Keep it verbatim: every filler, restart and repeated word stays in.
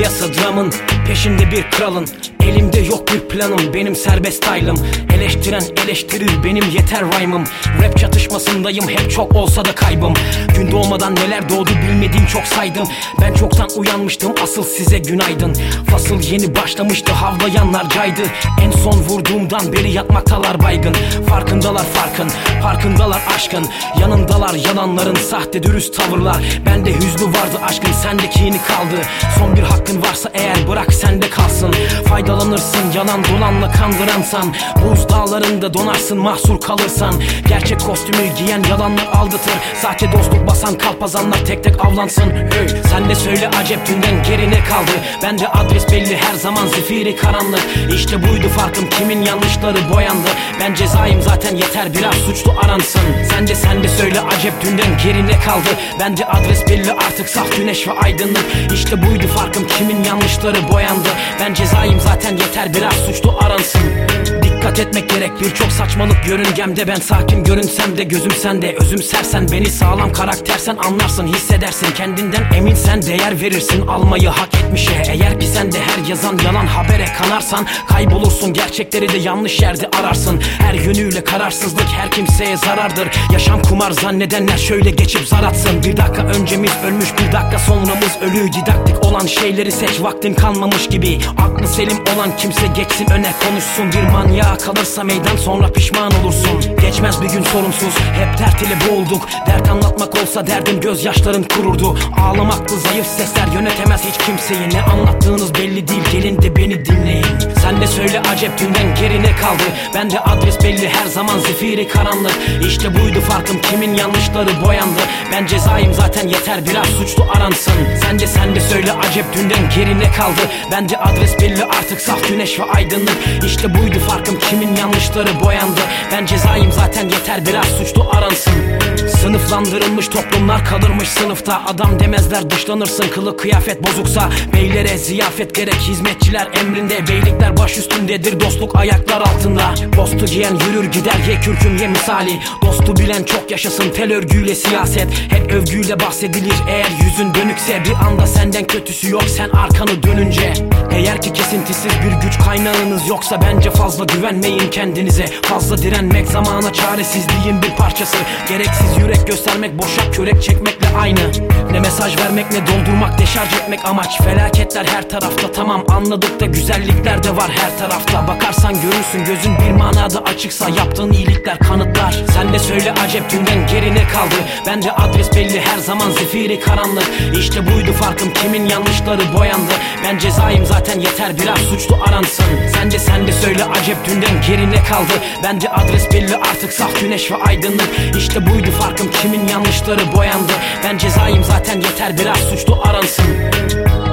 piyasa dramın peşinde bir kralın. Elimde yok bir planım, benim serbest aylım. Eleştiren eleştirir, benim yeter rhyme'ım. Rap çatışmasındayım, hep çok olsa da kaybım. Gün doğmadan neler doğdu bilmediğim çok saydım. Ben çoktan uyanmıştım, asıl size günaydın. Fasıl yeni başlamıştı, havlayanlar caydı. En son vurduğumdan beri yatmaktalar baygın. Farkındalar farkın, farkındalar aşkın. Yanındalar yalanların, sahte dürüst tavırlar. Bende hüznü vardı aşkın, sendeki yeni kaldı. Son bir hakkın varsa eğer bırak sende kalsın. Faydalanırsın yalan dolanla kandıransan. Buz dağlarında donarsın mahsur kalırsan. Gerçek kostümü giyen yalanlar aldatır. Sahte dostluk basan kalpazanlar tek tek avlansın. Hey, sen de söyle acep dünden geri ne kaldı? Bende adres belli her zaman zifiri karanlık. İşte buydu farkım, kimin yanlışları boyandı. Ben cezayım zaten yeter biraz suçlu aransın. Sen de sen de söyle acep dünden geri ne kaldı? Bende adres belli artık saf güneş ve aydınlık. İşte buydu farkım, kimin yanlışları boyandı. Ben cezayım zaten yeter biraz suçlu aransın. Dikkat etmek gerek birçok saçmalık yörüngemde. Ben sakin görünsem de gözüm sende. Özümsersen beni sağlam karaktersen anlarsın, hissedersin. Kendinden eminsen değer verirsin almayı hak etmişe. Eğer ki sen de her yazan yalan habere kanarsan kaybolursun, gerçekleri de yanlış yerde ararsın. Her yönüyle kararsızlık her kimseye zarardır. Yaşam kumar zannedenler şöyle geçip zar atsın. Bir dakika öncemiz ölmüş, bir dakika sonramız ölü. Didaktik olan şeyleri seç, vaktin kalmamış gibi. Aklı selim olan kimse geçsin öne konuşsun. Bir manyağa kalırsa meydan sonra pişman olursun. Geçmez bir gün sorunsuz, hep dert ile boğulduk. Dert anlatmak olsa derdim gözyaşların kururdu. Ağlamaklı zayıf sesler yönetemez hiç kimseyi. Ne anlattığınız belli değil, gelin de beni dinleyin. Sen de söyle acep dünden geri ne kaldı? Bende adres belli her zaman zifiri karanlık. İşte buydu farkım, kimin yanlışları boyandı. Ben cezayım zaten yeter biraz suçlu aransın. Sen de sen de söyle acep dünden geri ne kaldı? Bende adres belli artık saf güneş ve aydınlık. İşte buydu farkım, kimin yanlışları boyandı. Ben cezayım zaten yeter biraz suçlu aransın. Sınıflandırılmış toplumlar kalırmış sınıfta. Adam demezler dışlanırsın kılık kıyafet bozuksa. Beylere ziyafet gerek, hizmetçiler emrinde. Beylikler baş üstündedir, dostluk ayaklar altında. Postu giyen yürür gider ye kürküm ye misali. Dostu bilen çok yaşasın, tel örgüyle siyaset. Hep övgüyle bahsedilir eğer yüzün dönükse. Bir anda senden kötüsü yok sen arkanı dönünce. Eğer ki kesintisiz bir güç kaynağınız yoksa bence fazla güvenmeyin kendinize. Fazla direnmek zamana çaresizliğin bir parçası. Gereksiz yürek göstermek boşa kürek çekmekle aynı. Ne mesaj vermek ne doldurmak deşarj etmek amaç. Felaketler her tarafta tamam anladık da güzellikler de var her tarafta. Bakarsan görürsün gözün bir manada açıksa yaptığın iyilikler kanıtlar. Sen de söyle acep dünden geri ne kaldı? Bende adres belli her zaman zifiri karanlık. İşte buydu farkım, kimin yanlışları boyandı. Ben cezayım zaten yeter biraz suçlu aransın. Sen de sen de söyle acep dünden geri ne kaldı? Bende adres belli artık saf güneş ve aydınlık. İşte buydu farkım, kimin yanlışları boyandı. Ben cezayım zaten yeter biraz suçlu aransın.